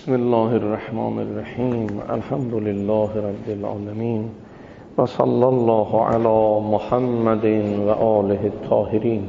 بسم الله الرحمن الرحیم. الحمد لله رب العالمین و صلی الله علی محمد و آله الطاهرین.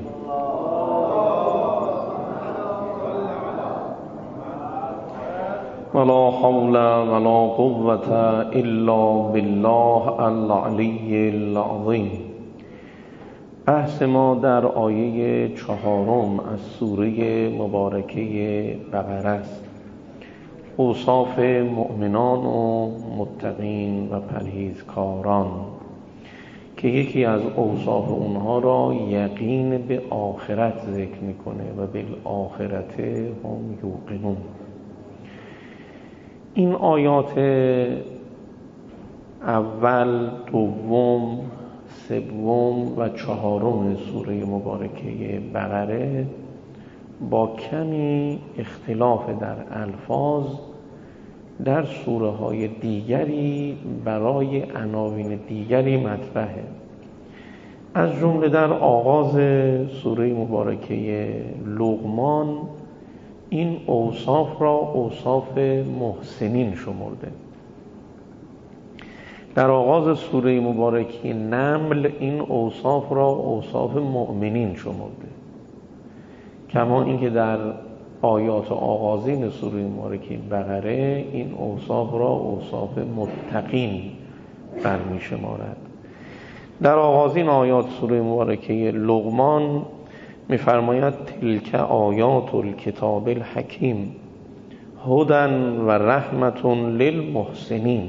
ولا حول ولا قوة الا بالله العلی العظیم. بحث ما در آیه 4 از سوره مبارکه بقره است. اوصاف مؤمنان و متقین و پرهیزکاران که یکی از اوصاف اونها را یقین به آخرت ذکر میکنه و بالآخرت هم یوقنون. این آیات اول، دوم، سوم و 4 سوره مبارکه بقره با کمی اختلاف در الفاظ در سوره های دیگری برای عناوین دیگری مطرحه. از جمله در آغاز سوره مبارکه لقمان این اوصاف را اوصاف محسنین شمرده. در آغاز سوره مبارکه نمل این اوصاف را اوصاف مؤمنین شمرده، کما اینکه در آیات آغازین سوره مبارکه بقره این اوصاف را اوصاف متقین برمی شمارد. در آغازین آیات سوره مبارکه لقمان می‌فرماید تلک آیات الکتاب الحکیم هدی و رحمت للمحسنین.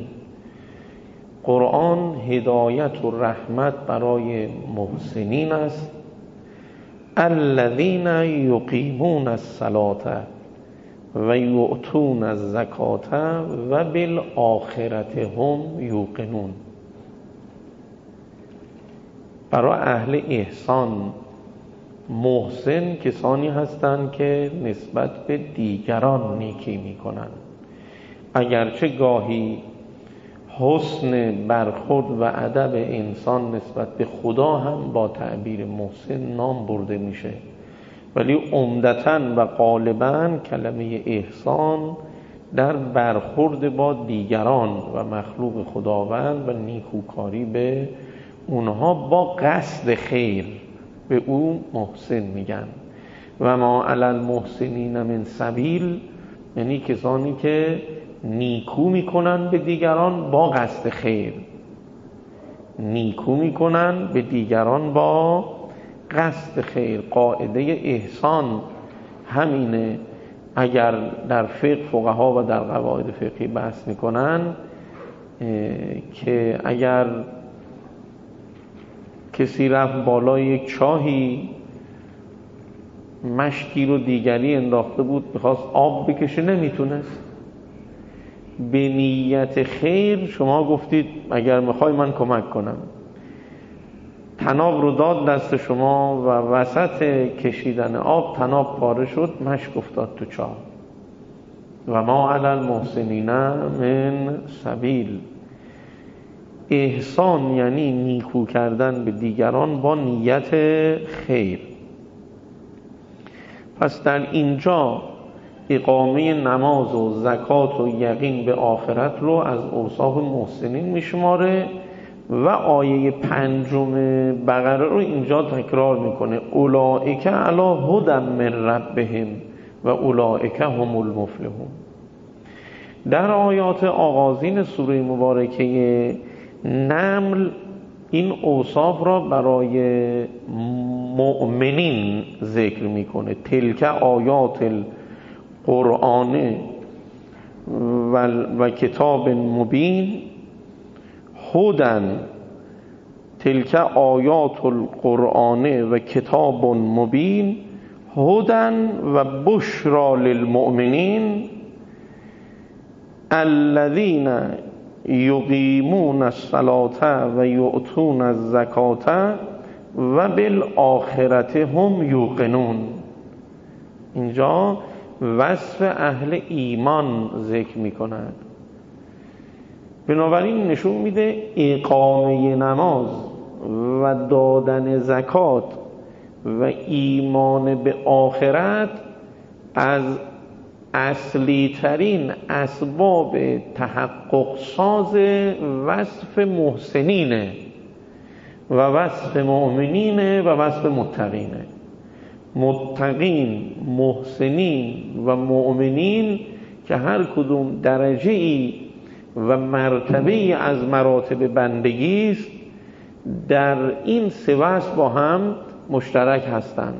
قرآن هدایت و رحمت برای محسنین است. الذین یقیمون الصلاة و یؤتون الزکاة و بالآخرة هم یوقنون. برای اهل احسان محسن کسانی هستند که نسبت به دیگران نیکی میکنند، اگرچه گاهی حسن برخورد و ادب انسان نسبت به خدا هم با تعبیر محسن نام برده میشه، ولی عمدتاً و غالباً کلمه احسان در برخورد با دیگران و مخلوق خداوند و نیکوکاری به اونها با قصد خیر به او محسن میگن. و ما علی المحسنین من سبیل، یعنی کسانی که نیکو میکنن به دیگران با قصد خیر. نیکو میکنن به دیگران با قصد خیر. قاعده احسان همینه. اگر در فقها و در قواعد فقهی بحث میکنن که اگر کسی رفت بالای یک چاهی، مشتی رو دیگری انداخته بود، میخواست آب بکشه، نمیتونست، به نیت خیر شما گفتید اگر میخوای من کمک کنم، طناب رو داد دست شما و وسط کشیدن آب طناب پاره شد، مشک افتاد تو چاه. و ما علی المحسنین من سبیل. احسان یعنی نیکو کردن به دیگران با نیت خیر. پس در اینجا اقامه نماز و زکات و یقین به آخرت رو از اوصاف محسنین میشماره و آیه 5 بقره رو اینجا تکرار میکنه. اولئک علی هدی من ربهم و اولئک هم المفلحون. در آیات آغازین سوره مبارکه نمل این اوصاف را برای مؤمنین ذکر میکنه. تلک آیات القرآن و کتاب مبین هدن. تلک آیات القرآن و کتاب مبین هدن و بشرا للمؤمنین الذین یقیمون الصلاة و یؤتون الزکاة و بالآخرة هم یوقنون. اینجا وصف اهل ایمان ذکر می کند. بنابراین نشون میده اقامه نماز و دادن زکات و ایمان به آخرت از اصلی ترین اسباب تحقق ساز وصف محسنینه و وصف مؤمنینه و وصف متقینه. متقین، محسنین و مؤمنین که هر کدوم درجه ای و مرتبه ای از مراتب بندگی است، در این سه وصف با هم مشترک هستند.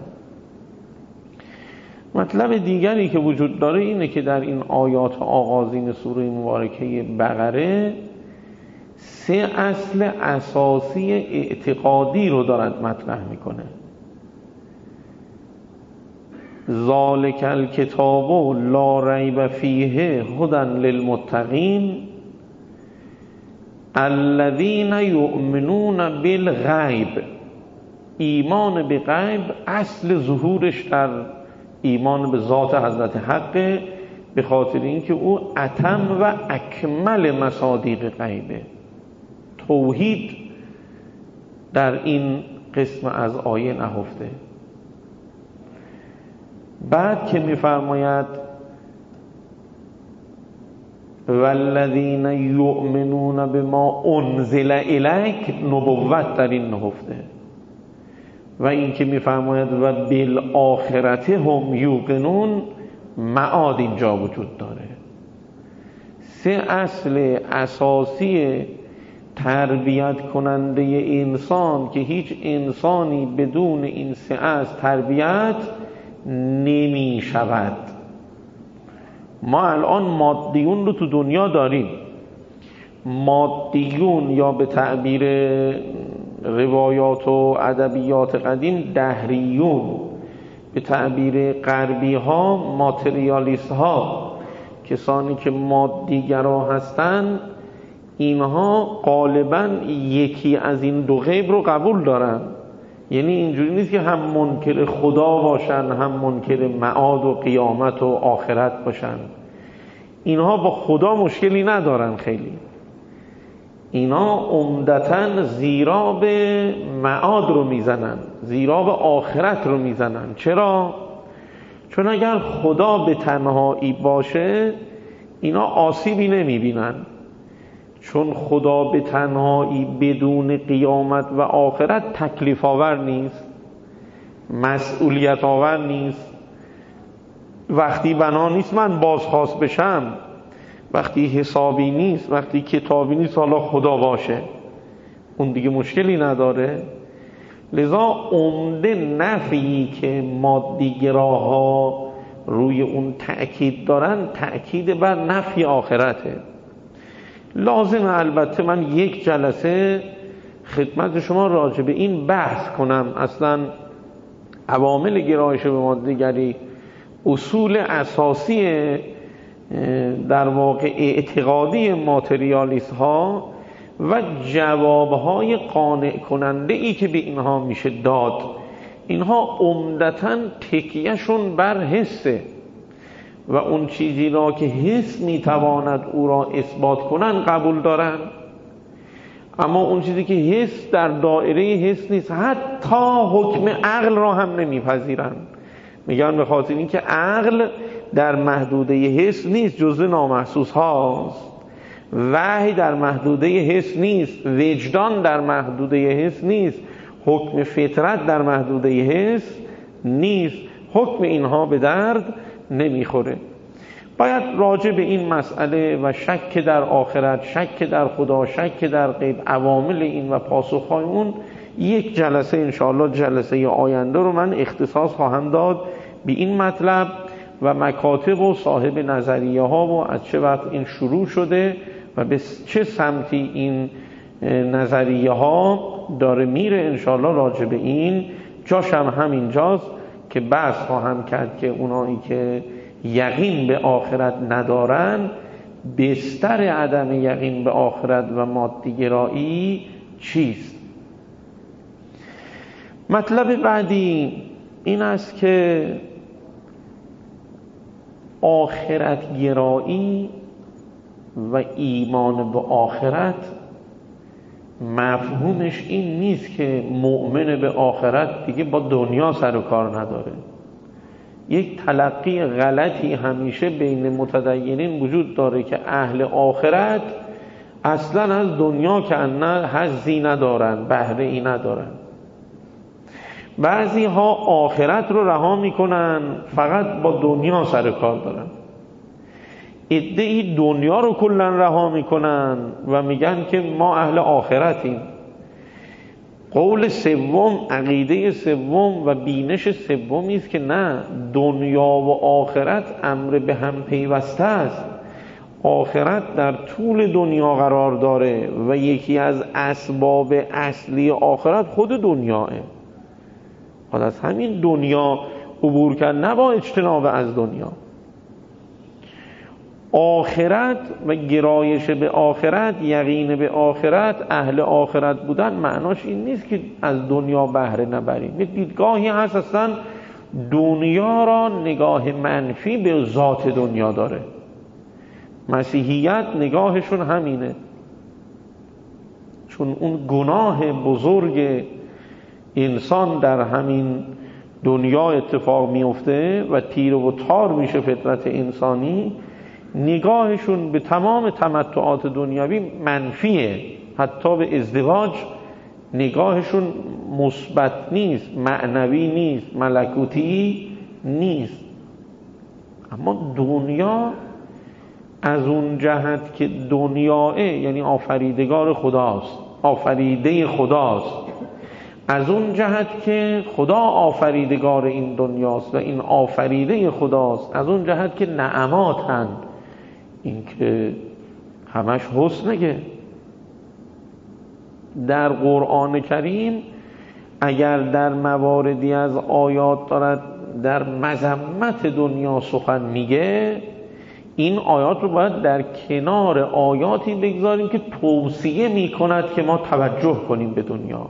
مطلب دیگری که وجود داره اینه که در این آیات آغازین سوره مبارکه بقره سه اصل اساسی اعتقادی رو دارد مطرح میکنه. ذالک الکتاب لا ریب فیه هدی للمتقین الذین یؤمنون بالغیب. ایمان به غیب اصل ظهورش در ایمان به ذات حضرت حقه، به خاطر اینکه او اتم و اکمل مصادیق غیبه. توحید در این قسم از آیه نهفته. بعد که می‌فرماید والذین یؤمنون بما انزل الیک، نبوت در این نهفته. و این که می‌فرماید و بالآخرة هم یوقنون، معاد اینجا وجود داره. سه اصل اساسی تربیت کننده انسان که هیچ انسانی بدون این سه اصل تربیت نمی شود. ما الان مادیون رو تو دنیا داریم. مادیون یا به تعبیر روایات و ادبیات قدیم دهریون، به تعبیر غربی ها ماتریالیست ها، کسانی که مادیگرا هستند، اینها غالبا یکی از این دو غیب رو قبول دارن. یعنی اینجوری نیست که هم منکر خدا باشن هم منکر معاد و قیامت و آخرت باشن. اینها با خدا مشکلی ندارن خیلی. اینا عمدتاً زیرا به معاد رو میزنن، زیرا به آخرت رو میزنن. چرا؟ چون اگر خدا به تنهایی باشه اینا آسیبی نمیبینن، چون خدا به تنهایی بدون قیامت و آخرت تکلیف آور نیست، مسئولیت آور نیست. وقتی بنا نیست من بازخواست بشم، وقتی حسابی نیست، وقتی کتابی نیست، حالا خدا باشه، اون دیگه مشکلی نداره. لذا عمده نفی که مادیگراها روی اون تأکید دارن، تأکید بر نفی آخرته. لازم البته من یک جلسه خدمت شما راجع به این بحث کنم. اصلا عوامل گرایش به مادیگری، اصول اساسی در واقع اعتقادی ماتریالیست ها و جوابهای قانع کننده ای که به اینها میشه داد، اینها عمدتاً تکیهشون بر حسه و اون چیزی را که حس میتواند او را اثبات کنن قبول دارن، اما اون چیزی که حس در دایره حس نیست، حتی حکم عقل را هم نمیپذیرن. میگن به خاطر این که عقل در محدوده حس نیست، جزء نامحسوس هاست. وحی در محدوده حس نیست، وجدان در محدوده حس نیست، حکم فطرت در محدوده حس نیست. حکم اینها به درد نمیخوره. باید راجع به این مسئله و شک در آخرت، شک در خدا، شک در غیب، عوامل این و پاسخهای اون یک جلسه انشاءالله جلسه آینده رو من اختصاص خواهم داد به این مطلب و مکاتب و صاحب نظریه ها و از چه وقت این شروع شده و به چه سمتی این نظریه ها داره میره. انشاءالله راجع به این جاش هم همینجاست که بحث خواهم کرد که اونایی که یقین به آخرت ندارن، بستر عدم یقین به آخرت و مادیگرایی چیست. مطلب بعدی این است که آخرت گرایی و ایمان به آخرت مفهومش این نیست که مؤمن به آخرت دیگه با دنیا سر و کار نداره. یک تلقی غلطی همیشه بین متدینین وجود داره که اهل آخرت اصلا از دنیا که نه حظی ندارن، بهره ای ندارن. بعضی ها آخرت رو رها میکنن، فقط با دنیا سر کار دارن. عده‌ای دنیا رو کلا رها میکنن و میگن که ما اهل آخرتیم. قول سوم، عقیده سوم و بینش سومی است که نه، دنیا و آخرت امر به هم پیوسته است. آخرت در طول دنیا قرار داره و یکی از اسباب اصلی آخرت خود دنیاه. حالا از همین دنیا عبور کرد، نه با اجتناب از دنیا. آخرت و گرایش به آخرت، یقین به آخرت، اهل آخرت بودن معناش این نیست که از دنیا بهره نبریم. یه دیدگاهی هست اصلا دنیا را نگاه منفی به ذات دنیا داره. مسیحیت نگاهشون همینه، چون اون گناه بزرگ انسان در همین دنیا اتفاق میفته و تیر و تار میشه فطرت انسانی. نگاهشون به تمام تمتعات دنیوی منفیه، حتی به ازدواج نگاهشون مثبت نیست، معنوی نیست، ملکوتی نیست. اما دنیا از اون جهت که دنیاه یعنی آفریدگار خداست، آفریده خداست، از اون جهت که خدا آفریدگار این دنیاست و این آفریده خداست، از اون جهت که نعماتن، این که همش حسنه. در قرآن کریم اگر در مواردی از آیات دارد در مذمت دنیا سخن میگه، این آیات رو باید در کنار آیاتی بگذاریم که توصیه میکند که ما توجه کنیم به دنیا.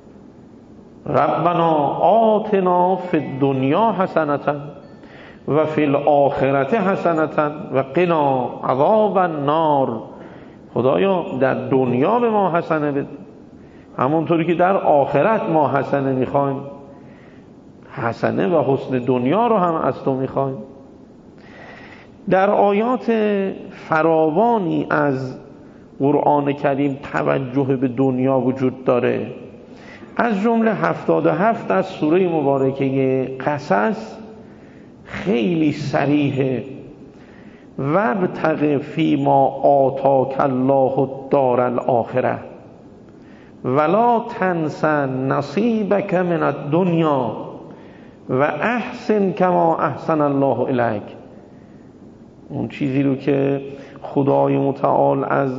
ربنا آتنا فی الدنیا حسنة و فی الاخرة حسنة و قنا عذاب النار. خدایا در دنیا به ما حسنه بده، همونطوری که در آخرت ما حسنه میخوایم، حسنه و حسن دنیا رو هم از تو میخوایم. در آیات فراوانی از قرآن کریم توجه به دنیا وجود داره. از جمله 77 از سوره مبارکه قصص خیلی صریحه: وابتغ فیما آتاک الله الدار الاخره ولا تنس نصیبک من الدنیا و احسن کما احسن الله الیک. اون چیزی رو که خدای متعال از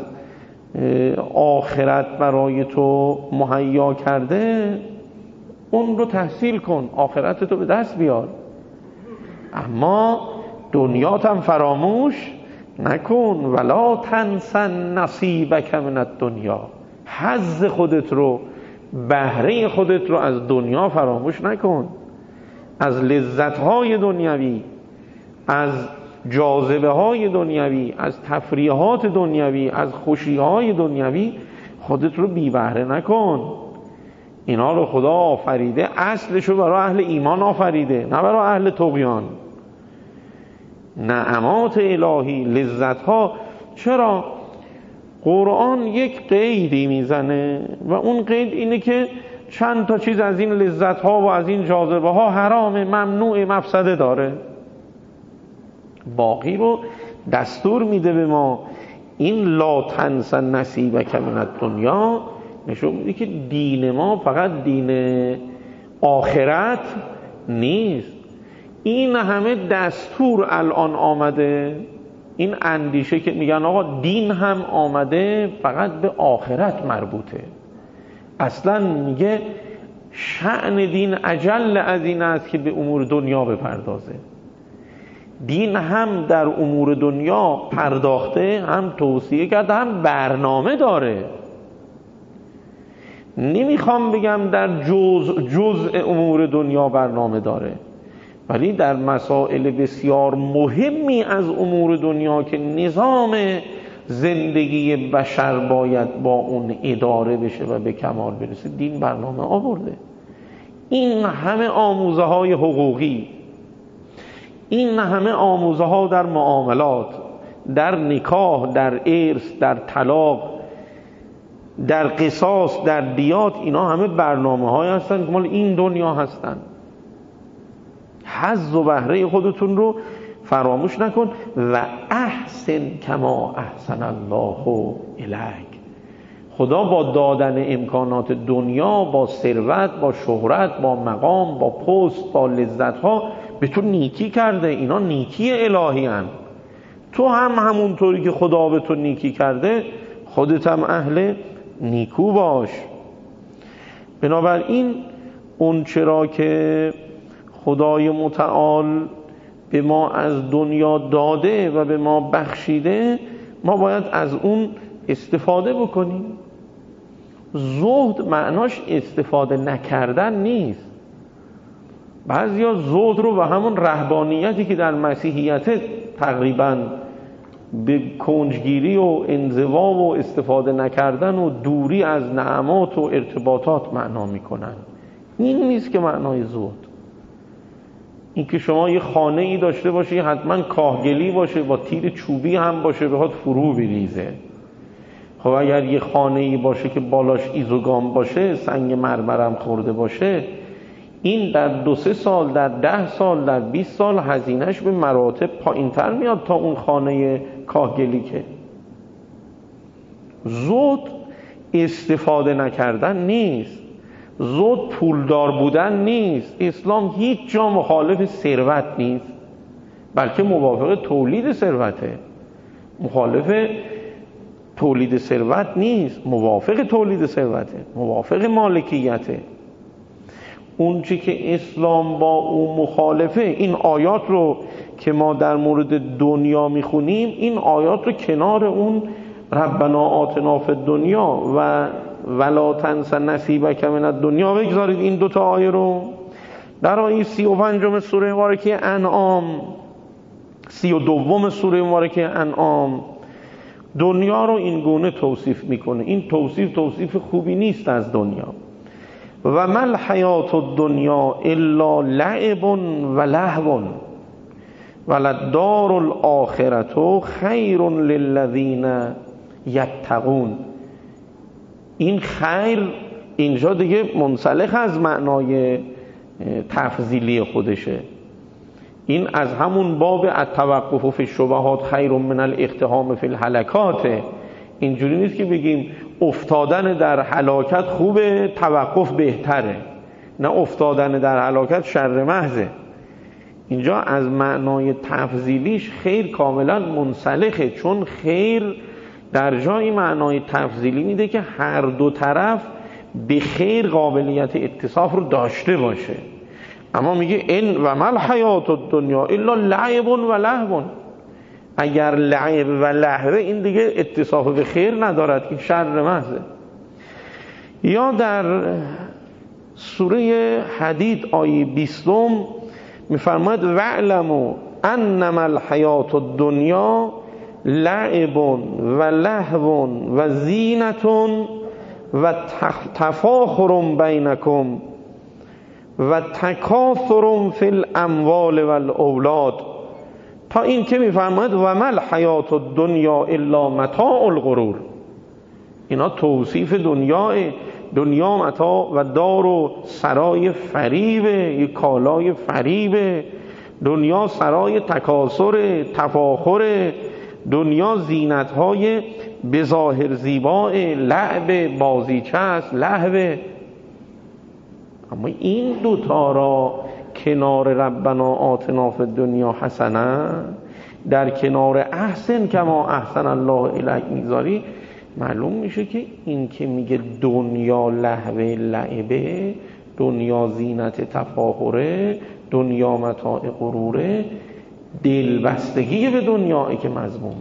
آخرت برای تو مهیا کرده اون رو تحصیل کن، آخرت تو به دست بیار، اما دنیات هم فراموش نکن. ولا تنس نصیبک من الدنیا، حظ خودت رو، بهره خودت رو از دنیا فراموش نکن. از لذت‌های دنیوی، از جاذبه های دنیوی، از تفریحات دنیوی، از خوشی های دنیوی خودت رو بی بهره نکن. اینا رو خدا آفریده، اصلش رو برای اهل ایمان آفریده، نه برای اهل طغیان. نعمات الهی، لذت ها. چرا؟ قرآن یک قیدی میزنه و اون قید اینه که چند تا چیز از این لذت ها و از این جاذبه ها حرام، ممنوع، مفسده داره. باقی رو دستور میده به ما. این لا تنس نصیبک من الدنیا نشون میده که دین ما فقط دین آخرت نیست. این همه دستور الان آمده، این اندیشه که میگن آقا دین هم آمده فقط به آخرت مربوطه. اصلا میگه شأن دین اجل از این است که به امور دنیا بپردازه. دین هم در امور دنیا پرداخته، هم توصیه کرده، هم برنامه داره. نمیخوام بگم در جزء امور دنیا برنامه داره، ولی در مسائل بسیار مهمی از امور دنیا که نظام زندگی بشر باید با اون اداره بشه و به کمال برسه، دین برنامه آورده. این همه آموزه های حقوقی، این همه آموزه ها در معاملات، در نکاح، در ارث، در طلاق، در قصاص، در دیات، اینا همه برنامه های هستن که مال این دنیا هستن. حظ و بهره خودتون رو فراموش نکن. و احسن کما احسن الله الیک. خدا با دادن امکانات دنیا، با ثروت، با شهرت، با مقام، با پست، با لذت ها به تو نیکی کرده. اینا نیکی الهی هن. تو هم همونطوری که خدا به تو نیکی کرده خودت هم اهل نیکو باش. بنابراین اون چرا که خدای متعال به ما از دنیا داده و به ما بخشیده، ما باید از اون استفاده بکنیم. زهد معناش استفاده نکردن نیست. بعضیا زهد رو به همون رهبانیتی که در مسیحیت تقریباً به کنجگیری و انزوا و استفاده نکردن و دوری از نعمات و ارتباطات معنا میکنن. این نیست که معنای زهد. این که شما یه خانه ای داشته باشی حتما کاهگلی باشه، با تیر چوبی هم باشه بخواد فرو بریزه. خب اگر یه خانه ای باشه که بالاش ایزوگام باشه، سنگ مرمرم خورده باشه، این در 2-3 سال، در 10 سال، در 20 سال هزینهش به مراتب پایین‌تر میاد تا اون خانه کاهگلی. که زود استفاده نکردن نیست، زود پولدار بودن نیست. اسلام هیچ جا مخالف ثروت نیست، بلکه موافق تولید ثروته. مخالف تولید ثروت نیست، موافق تولید ثروته، موافق مالکیته. اون چی که اسلام با اون مخالفه، این آیات رو که ما در مورد دنیا میخونیم، این آیات رو کنار اون ربنا آتنا فی الدنیا و ولا تنس نصیبک من الدنیا بگذارید. این دوتا آیه رو در آیه 35 سوره مبارکه انعام، 32 سوره مبارکه انعام، دنیا رو این گونه توصیف میکنه. این توصیف خوبی نیست از دنیا. و ما الحیات الدنیا الا لعب و لهو وللدار الاخرة خیر للذین یتقون. این خیر اینجا دیگه منسلخ از معنای تفضیلی خودشه. این از همون باب التوقف فی الشبهات خیر من الاقتحام فی الهلکات. اینجوری نیست که بگیم افتادن در هلاکت خوبه، توقف بهتره. نه، افتادن در هلاکت شر محضه. اینجا از معنای تفضیلیش خیر کاملا منسلخه، چون خیر در جای معنای تفضیلی میده که هر دو طرف به خیر قابلیت اتصاف رو داشته باشه. اما میگه این و ما الحیات الدنیا الا لعب و لهو. اگر لعب و لهو، این دیگه اتصاف به خیر ندارد، این شر محضه. یا در سوره حدید آیه 20 میفرماید وعلموا انما الحیات الدنیا لعب و لهو و زینت و تفاخر بینکم و تکاثر فی الاموال و الاولاد، تا این که میفرماید و ما الحیات الدنیا الا متاع الغرور. اینا توصیف دنیا متاع و دار و سرای فریبه، یک کالای فریبه. دنیا سرای تکاثر، تفاخر، دنیا زینت‌های به ظاهر زیبا، لعب، بازیچه است، لهوه. اما این دوتا را کنار ربنا آتنا فی الدنیا حسنه، در کنار احسن کما احسن الله الیک میذاری، معلوم میشه که این که میگه دنیا لهوه لعبه، دنیا زینت تفاخره، دنیا متاع غروره، دلبستگی به دنیایی که مذمومه،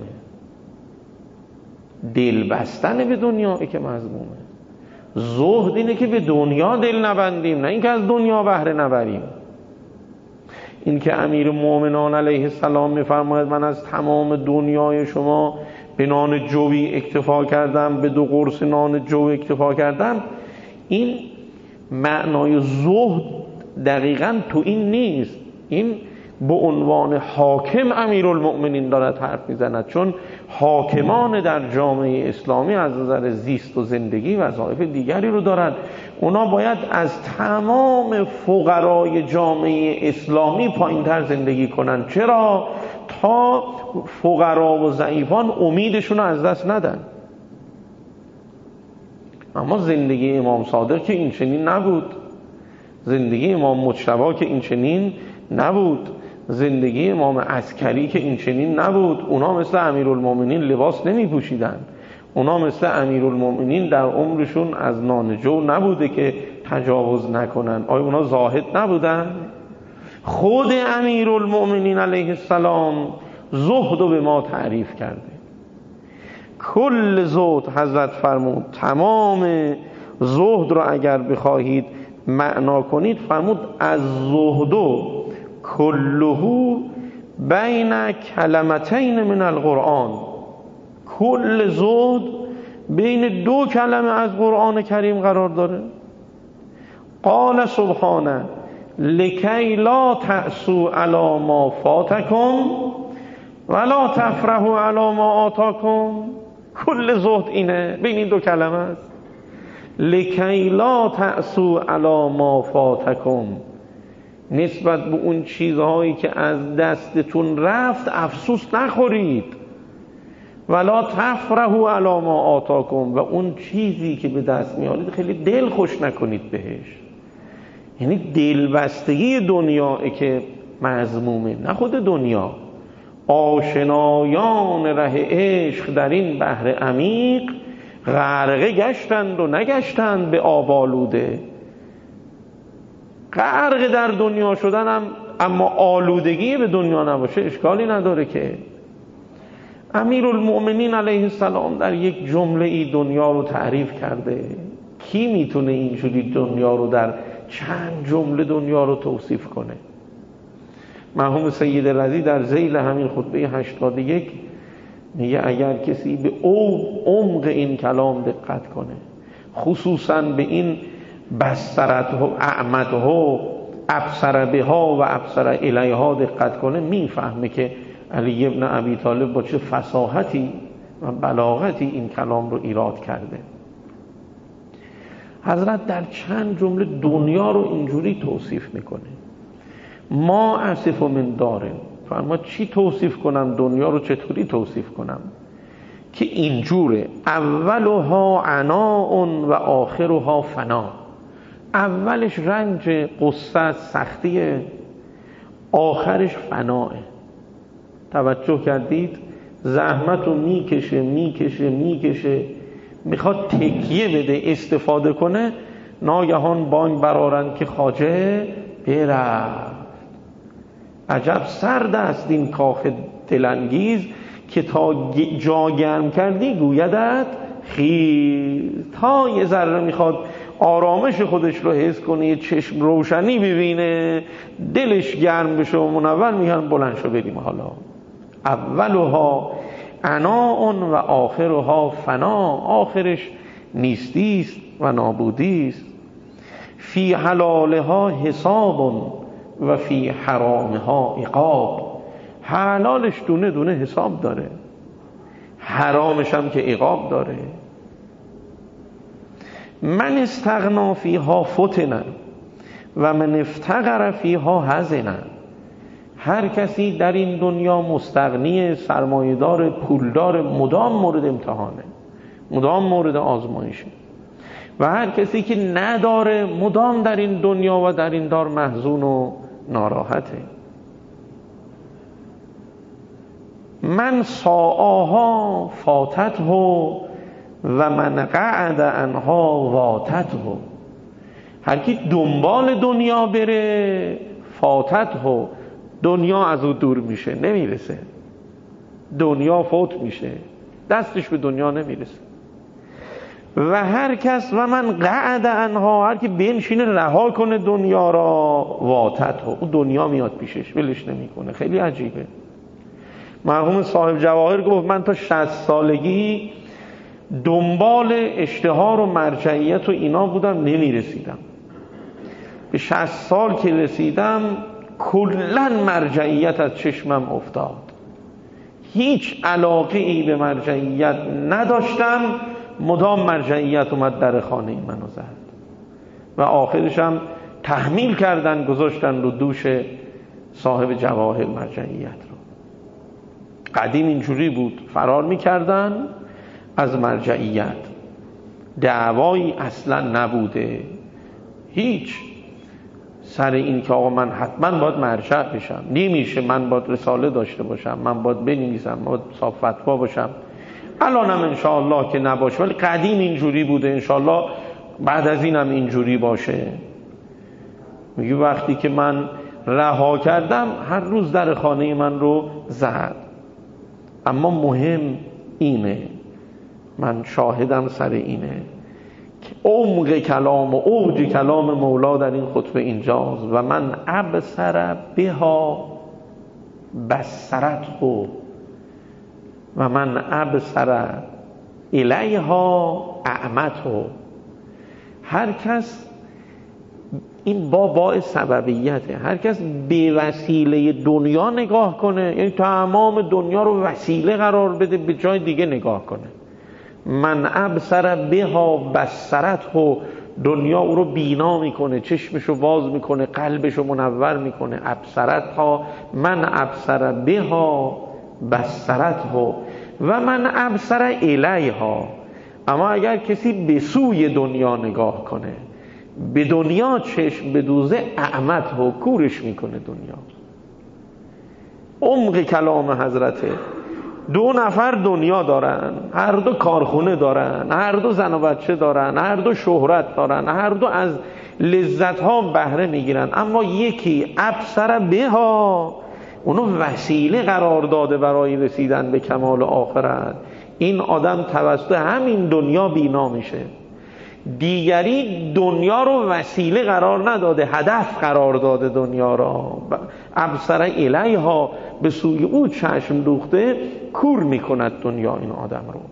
دل بستن به دنیایی که مذمومه. زهد اینه که به دنیا دل نبندیم، نه اینکه از دنیا بهره نبریم. این که امیر مومنان علیه السلام میفرماید من از تمام دنیای شما به نان جوی اکتفا کردم، به 2 قرص نان جو اکتفا کردم، این معنای زهد دقیقاً تو این نیست. این به عنوان حاکم امیرالمؤمنین دارد حرف میزند، چون حاکمان در جامعه اسلامی از نظر زیست و زندگی وظایف دیگری رو دارند. اونا باید از تمام فقرای جامعه اسلامی پایین‌تر زندگی کنند. چرا؟ تا فقرا و ضعیفان امیدشون رو از دست ندن. اما زندگی امام صادق که این چنین نبود، زندگی امام مجتبی که این چنین نبود، زندگی امام عسکری که این چنین نبود. اونا مثل امیرالمؤمنین لباس نمی پوشیدن، اونا مثل امیرالمؤمنین در عمرشون از نان جو نبوده که تجاوز نکنن. آیا اونا زاهد نبودن؟ خود امیرالمؤمنین علیه السلام زهد رو به ما تعریف کرده. کل زهد، حضرت فرمود تمام زهد رو اگر بخواهید معنا کنید، فرمود از زهد کلهو بین کلمتین من القرآن، کل زهد بین دو کلمه از قرآن کریم قرار داره. قال سبحانه لکی لا تأسوا علی ما فاتکم ولا تفرحوا علی ما آتاکم. کل زهد اینه، بین این دو کلمه است. لکی لا تأسوا علی ما فاتکم، نسبت به اون چیزهایی که از دستتون رفت افسوس نخورید. ولا تفرحوا علی ما آتاکم، و اون چیزی که به دست میارید خیلی دل خوش نکنید بهش. یعنی دلبستگی دنیاه که مذمومه، نه خود دنیا. آشنایان ره عشق در این بحر عمیق غرقه گشتند و نگشتند به آب آلوده. غرق در دنیا شدن هم، اما آلودگی به دنیا نباشه اشکالی نداره که. امیرالمؤمنین علیه السلام در یک جمله ای دنیا رو تعریف کرده. کی میتونه اینجوری دنیا رو در چند جمله دنیا رو توصیف کنه؟ مرحوم سید رضی در ذیل همین خطبه 81 میگه اگر کسی به عمق این کلام دقت کنه، خصوصا به این بصرته اعمده ابصر بها و ابصر الیها دقت کنه، میفهمه که علی ابن ابی طالب با چه فصاحتی و بلاغتی این کلام رو ایراد کرده. حضرت در چند جمله دنیا رو اینجوری توصیف میکنه. ما اسف من داره، فرما چی توصیف کنم؟ دنیا رو چطوری توصیف کنم که اینجوره؟ اولها عناء و آخرها فنا. اولش رنج، قصه، سختیه، آخرش فناه. توجه کردید؟ زحمت رو میکشه میخواد تکیه بده، استفاده کنه، ناگهان بانگ برارن که خواجه برفت. عجب سرد است این کاخ دلانگیز که تا جا گرم کردی گویدت خیز. تا یه ذره میخواد آرامش خودش رو حس کنه، یه چشم روشنی ببینه، دلش گرم بشه و منور، میگن بلند شو بریم. حالا اولها عناء و آخرها فنا، آخرش نیستیست و نابودیست. فی حلالها حساب و فی حرامها عقاب. حلالش دونه دونه حساب داره، حرامش هم که عقاب داره. من استغنا فیها فتنا و من افتقر فیها حزنا. هر کسی در این دنیا مستغنی، سرمایه‌دار، پولدار، مدام مورد امتحانه، مدام مورد آزمایشه. و هر کسی که نداره مدام در این دنیا و در این دار محزون و ناراحته. من ساعاها فاتته و من قعد عنها واتته. هر کی دنبال دنیا بره فاتته، دنیا از او دور میشه، نمیرسه، دنیا فوت میشه، دستش به دنیا نمیرسه. و هر کس و من قعد عنها، هر کی بنشینه رها کنه دنیا را واتته، اون دنیا میاد پیشش، ولش نمیکنه. خیلی عجیبه. مرحوم صاحب جواهر گفت من تا 60 سالگی دنبال اشتهار و مرجعیت و اینا بودم، نمیرسیدم. به 60 سال که رسیدم کلاً مرجعیت از چشمم افتاد، هیچ علاقه ای به مرجعیت نداشتم، مدام مرجعیت اومد در خانه منو زد و آخرش هم تحمیل کردن گذاشتن رو دوش صاحب جواهر مرجعیت رو. قدیم اینجوری بود، فرار میکردن از مرجعیت، دعوایی اصلا نبوده، هیچ سر این که آقا من حتما باید مرجع بشم، نمیشه من باید رساله داشته باشم، من باید بنویسم، باید صاحب فتوا باشم. الانم انشاءالله که نباشه، ولی قدیم اینجوری بوده، انشاءالله بعد از اینم اینجوری باشه. میگه وقتی که من رها کردم هر روز در خانه من رو زد. اما مهم اینه، من شاهدم سر اینه که عمق کلام و اوج کلام مولا در این خطبه اینجاست. و من ابصر بها بصرته و من ابصر الیها اعمته. هر کس، این با سببیته، هر کس به وسیله دنیا نگاه کنه، یعنی تمام دنیا رو وسیله قرار بده، به جای دیگه نگاه کنه. من ابصر بها بصرته، دنیا او رو بینا میکنه، چشمشو باز میکنه، قلبشو منور میکنه. ابصرتها، من ابصر بها بصرته و من ابصر الیها. اما اگر کسی به سوی دنیا نگاه کنه، به دنیا چشم بدوزه، اعمته، کورش میکنه دنیا. عمق کلام حضرته. دو نفر دنیا دارن، هر دو کارخونه دارن، هر دو زن و بچه دارن، هر دو شهرت دارن، هر دو از لذت ها بهره میگیرن، اما یکی ابصر بها، اونو وسیله قرار داده برای رسیدن به کمال آخرت. این آدم توسط همین دنیا بینا میشه. دیگری دنیا رو وسیله قرار نداده، هدف قرار داده دنیا را. ابصر الیها، به سوی او چشم دوخته، کور میکند دنیا این آدم رو.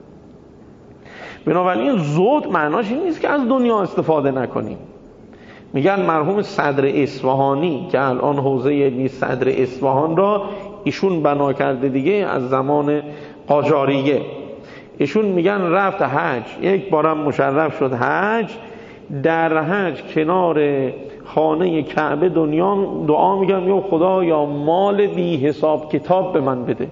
بنابراین زهد معناش این نیست که از دنیا استفاده نکنیم. میگن مرحوم صدر اصفهانی که الان حوزه علمی صدر اصفهان را ایشون بنا کرده دیگه از زمان قاجاریه، ایشون میگن رفت حج، یک بارم مشرف شد حج، در حج کنار خانه کعبه دعا میگم یا خدا یا مال بی حساب کتاب به من بده.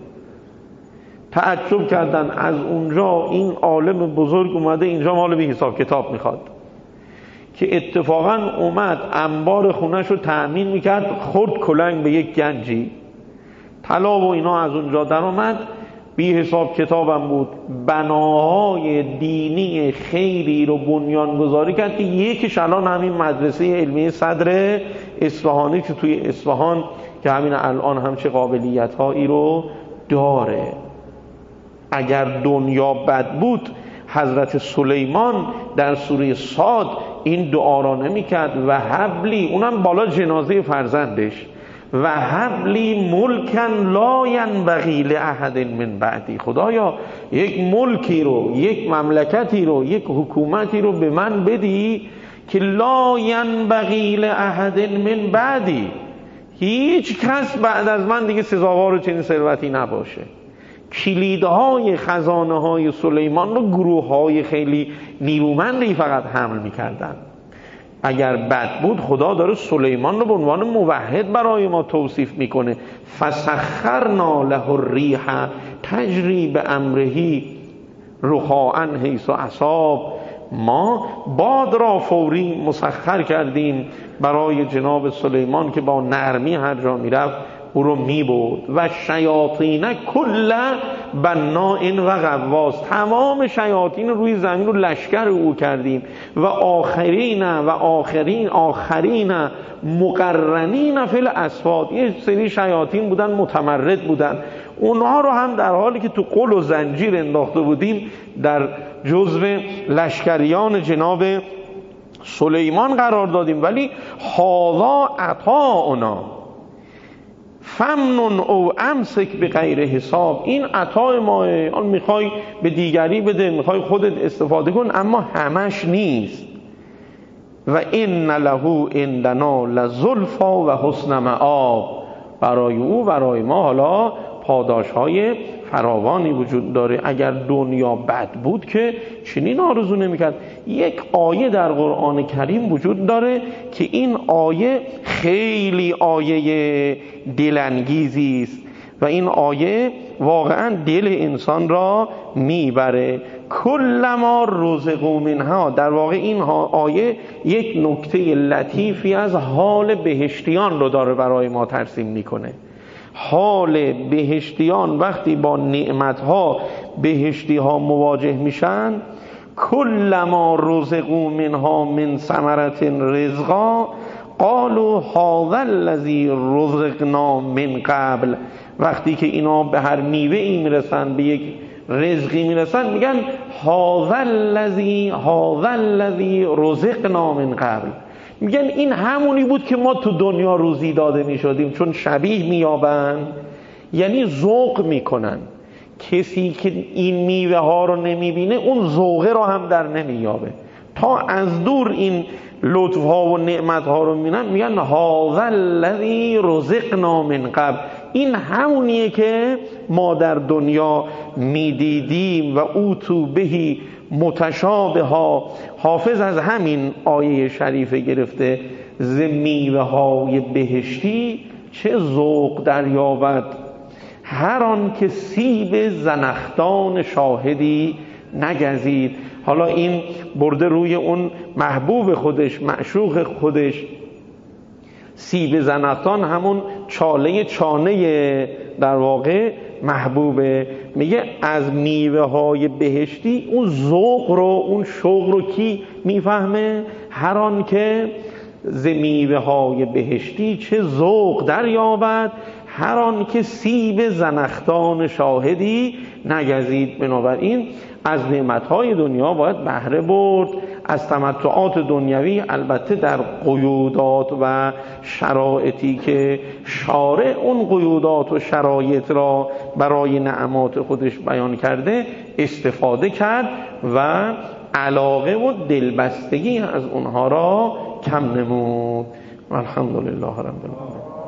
تعجب کردن، از اونجا این عالم بزرگ اومده اینجا مال بی حساب کتاب میخواد، که اتفاقا اومد انبار خونش رو تأمین میکرد، خورد کلنگ به یک گنجی، طلا و اینا از اونجا در اومد، بی حساب کتابم بود. بناهای دینی خیری رو بنیان گذاری کرد که یکیش الان همین مدرسه علمی صدر اصفهانی که توی اصفهان که همین الان هم چه قابلیت هایی رو داره. اگر دنیا بد بود حضرت سلیمان در سوره صاد این دعا را نمی کرد و حبلی، اونم بالا جنازه فرزندش، و حبلی ملکن لا ینبغی لاحد من بعدی. خدایا یک ملکی رو، یک مملکتی رو، یک حکومتی رو به من بدی که لا ینبغی لاحد من بعدی، هیچ کس بعد از من دیگه سزاوار چنین ثروتی نباشه. کلیدهای خزانه های سلیمان رو گروه های خیلی نیرومندی فقط حمل میکردن. اگر بد بود خدا داره سلیمان رو به عنوان موحد برای ما توصیف میکنه. فسخرنا له الریح تجری بامره رخاء حیث اصاب. ما باد را فوری مسخر کردیم برای جناب سلیمان که با نرمی هر جا میرفت او رو میبرد. و شیاطین کل بناء و غواص، تمام شیاطین روی زمین رو لشکر او کردیم. و آخرین مقرنین فی الاسفاد، یه سری شیاطین بودن متمرد بودن، اونها رو هم در حالی که تو قل و زنجیر انداخته بودیم در جزو لشکریان جناب سلیمان قرار دادیم. ولی هذا عطاؤنا فمنن او امسک به غیر حساب، این عطای ماه، آن میخوای به دیگری بده، میخوای خودت استفاده کن، اما همش نیست. و ان له عندنا لزلفی و حسن مآب، برای او برای ما حالا پاداش‌های فراوانی وجود داره. اگر دنیا بد بود که چنین آرزو نمی‌کرد. یک آیه در قرآن کریم وجود داره که این آیه خیلی آیه دلانگیزی است و این آیه واقعا دل انسان را میبره. کلما رزقوا منها، در واقع این آیه یک نکته لطیفی از حال بهشتیان رو داره برای ما ترسیم میکنه. حال بهشتیان وقتی با نعمتها بهشتیها مواجه میشن، کلما رزقوا منها من ثمرة رزقا قالوا هذا الذی رزقنا من قبل، وقتی که اینا به هر میوه ای میرسن، به یک رزقی میرسن، میگن هذا الذی رزقنا من قبل، میگن این همونی بود که ما تو دنیا روزی داده میشدیم. چون شبیه میابن یعنی ذوق میکنن. کسی که این میوه ها رو نمیبینه اون ذوقه رو هم در نمییابه. تا از دور این لطف ها و نعمت ها رو میبینن، میگن هذا الذی رزقنا من قبل، این همونیه که ما در دنیا میدیدیم. و اوتو بهی متشابه ها، حافظ از همین آیه شریفه گرفته، ز میوه های بهشتی چه ذوق دریابد هر آن که سیب زنخدان شاهدی نگزید. حالا این برده روی اون محبوب خودش، معشوق خودش. سیب زنخدان همون چانه در واقع محبوبه. میگه از میوه های بهشتی اون ذوق رو، اون شوق رو کی میفهمه؟ هر آن که ز میوه های بهشتی چه ذوق دریابد هر آن که سیب زنخدان شاهدی نگزید. بنابراین از نعمتهای دنیا باید بهره برد. از تمتعات دنیوی البته در قیودات و شرایطی که شارع اون قیودات و شرایط را برای نعمات خودش بیان کرده استفاده کرد و علاقه و دلبستگی از اونها را کم نمود. الحمدلله رب العالمین.